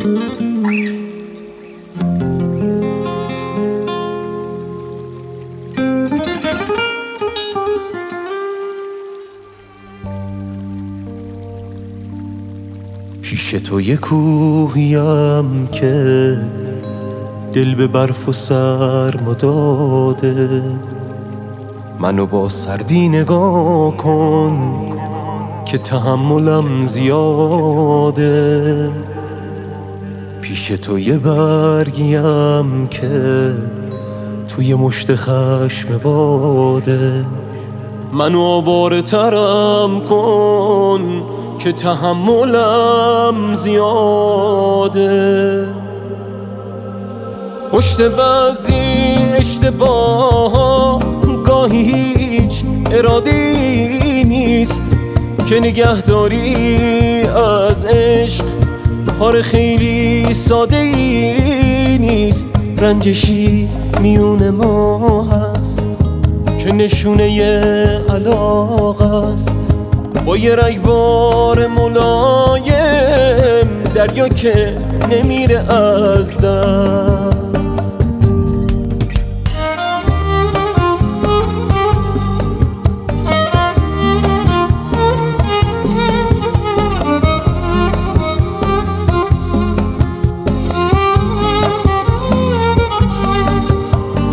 پیش تو یه کوهیم که دل به برف و سرما داده، منو با سردی نگاه کن که تحملم زیاده. پیش تو یه برگیم که توی مشت خشم باده، منو آواره ترم کن که تحملم زیاده. پشت بعضی اشتباه گاهی هیچ اراده‌ای نیست که نگهداری از عشق کار خیلی ساده‌ای نیست. رنجشی میون ما هست که نشونه علاقه است، با یه رگبار ملایم دریا که نمیره از دست.